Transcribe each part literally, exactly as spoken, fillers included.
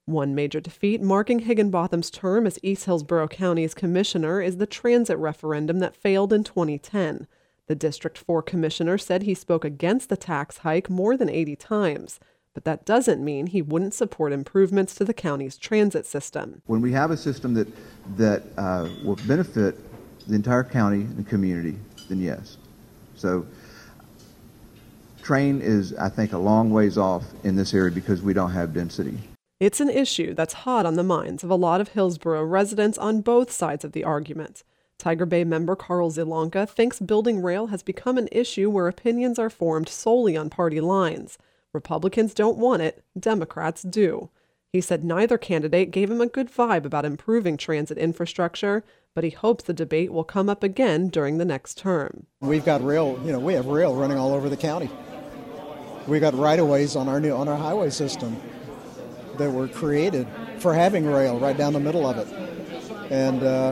One major defeat marking Higginbotham's term as East Hillsborough County's commissioner is the transit referendum that failed in twenty ten. The District four commissioner said he spoke against the tax hike more than eighty times, but that doesn't mean he wouldn't support improvements to the county's transit system. When we have a system that, that uh, will benefit the entire county and community, then yes. So train is, I think, a long ways off in this area because we don't have density. It's an issue that's hot on the minds of a lot of Hillsborough residents on both sides of the argument. Tiger Bay member Carl Zielonka thinks building rail has become an issue where opinions are formed solely on party lines. Republicans don't want it, Democrats do. He said neither candidate gave him a good vibe about improving transit infrastructure, but he hopes the debate will come up again during the next term. We've got rail, you know, we have rail running all over the county. We've got right-of-ways on our new on our highway system that were created for having rail right down the middle of it. And uh,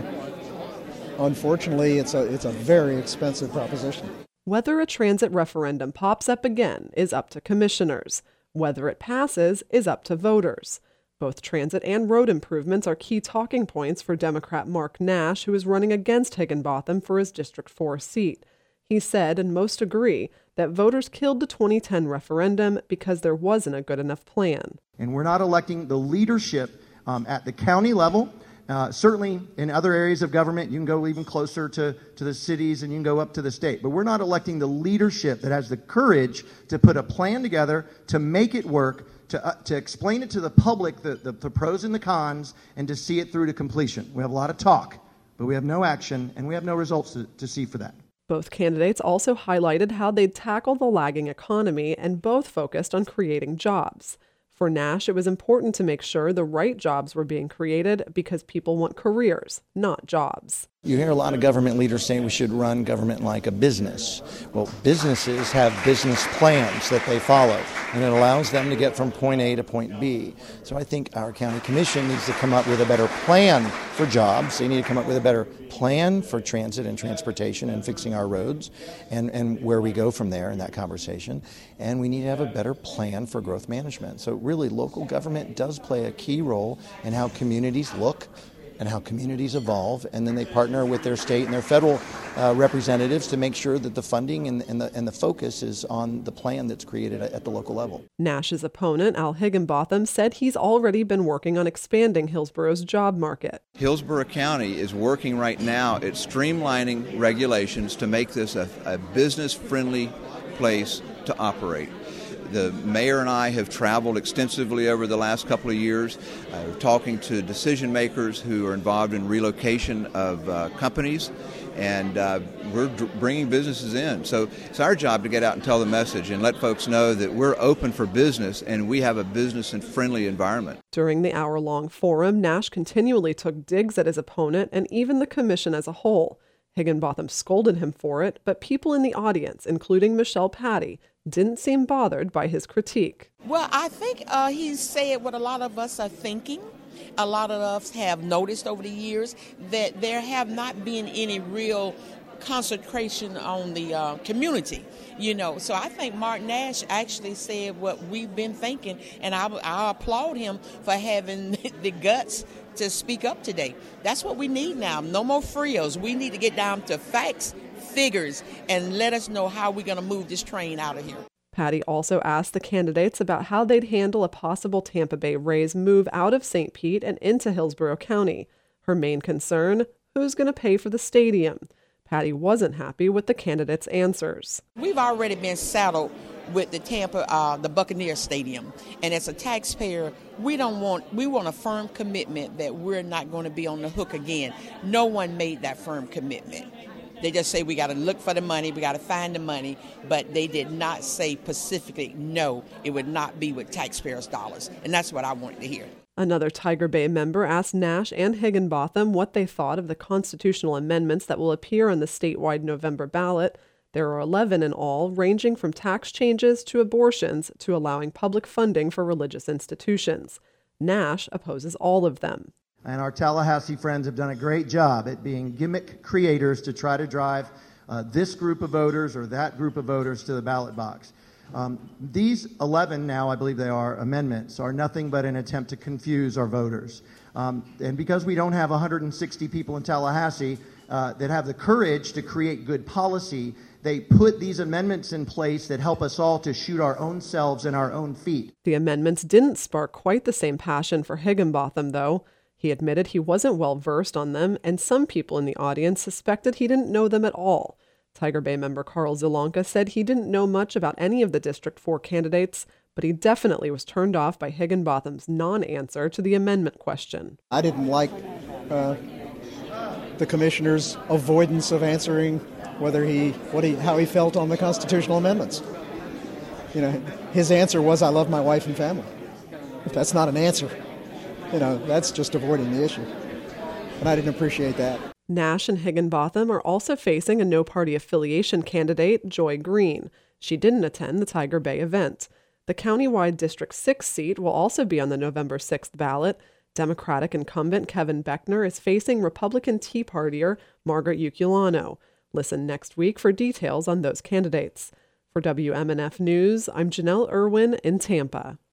unfortunately, it's a it's a very expensive proposition. Whether a transit referendum pops up again is up to commissioners. Whether it passes is up to voters. Both transit and road improvements are key talking points for Democrat Mark Nash, who is running against Higginbotham for his District four seat. He said, and most agree, that voters killed the twenty ten referendum because there wasn't a good enough plan. And we're not electing the leadership um, at the county level. Uh, certainly in other areas of government, you can go even closer to, to the cities and you can go up to the state. But we're not electing the leadership that has the courage to put a plan together, to make it work, to uh, to explain it to the public, the, the, the pros and the cons, and to see it through to completion. We have a lot of talk, but we have no action, and we have no results to, to see for that. Both candidates also highlighted how they'd tackle the lagging economy, and both focused on creating jobs. For Nash, it was important to make sure the right jobs were being created because people want careers, not jobs. You hear a lot of government leaders saying we should run government like a business. Well, businesses have business plans that they follow, and it allows them to get from point A to point B. So I think our county commission needs to come up with a better plan for jobs. They need to come up with a better plan for transit and transportation and fixing our roads and, and where we go from there in that conversation. And we need to have a better plan for growth management. So really, local government does play a key role in how communities look and how communities evolve, and then they partner with their state and their federal uh, representatives to make sure that the funding and, and, the, and the focus is on the plan that's created at the local level. Nash's opponent, Al Higginbotham, said he's already been working on expanding Hillsborough's job market. Hillsborough County is working right now at streamlining regulations to make this a, a business-friendly place to operate. The mayor and I have traveled extensively over the last couple of years, uh, talking to decision makers who are involved in relocation of uh, companies, and uh, we're d- bringing businesses in. So it's our job to get out and tell the message and let folks know that we're open for business and we have a business and friendly environment. During the hour-long forum, Nash continually took digs at his opponent and even the commission as a whole. Higginbotham scolded him for it, but people in the audience, including Michelle Patty, didn't seem bothered by his critique. Well, I think uh, he said what a lot of us are thinking. A lot of us have noticed over the years that there have not been any real concentration on the uh, community, you know. So I think Mark Nash actually said what we've been thinking, and I, I applaud him for having the guts to speak up today. That's what we need now. No more frills. We need to get down to facts, figures, and let us know how we're going to move this train out of here. Patty also asked the candidates about how they'd handle a possible Tampa Bay Rays move out of Saint Pete and into Hillsborough County. Her main concern, who's going to pay for the stadium? Patty wasn't happy with the candidates' answers. We've already been saddled with the Tampa, uh, the Buccaneer Stadium, and as a taxpayer, we don't want, we want a firm commitment that we're not going to be on the hook again. No one made that firm commitment. They just say we got to look for the money, we got to find the money, but they did not say specifically, no, it would not be with taxpayers' dollars, and that's what I wanted to hear. Another Tiger Bay member asked Nash and Higginbotham what they thought of the constitutional amendments that will appear on the statewide November ballot. There are eleven in all, ranging from tax changes to abortions to allowing public funding for religious institutions. Nash opposes all of them. And our Tallahassee friends have done a great job at being gimmick creators to try to drive uh, this group of voters or that group of voters to the ballot box. Um, these eleven now, I believe they are, amendments are nothing but an attempt to confuse our voters. Um, and because we don't have one hundred sixty people in Tallahassee uh, that have the courage to create good policy, they put these amendments in place that help us all to shoot our own selves in our own feet. The amendments didn't spark quite the same passion for Higginbotham, though. He admitted he wasn't well versed on them, and some people in the audience suspected he didn't know them at all. Tiger Bay member Carl Zielonka said he didn't know much about any of the District four candidates, but he definitely was turned off by Higginbotham's non-answer to the amendment question. I didn't like uh, the commissioner's avoidance of answering whether he, what he, how he felt on the constitutional amendments. You know, his answer was, "I love my wife and family." If that's not an answer, you know, that's just avoiding the issue. And I didn't appreciate that. Nash and Higginbotham are also facing a no-party affiliation candidate, Joy Green. She didn't attend the Tiger Bay event. The countywide District six seat will also be on the November sixth ballot. Democratic incumbent Kevin Beckner is facing Republican Tea Partier Margaret Uculano. Listen next week for details on those candidates. For W M N F News, I'm Janelle Irwin in Tampa.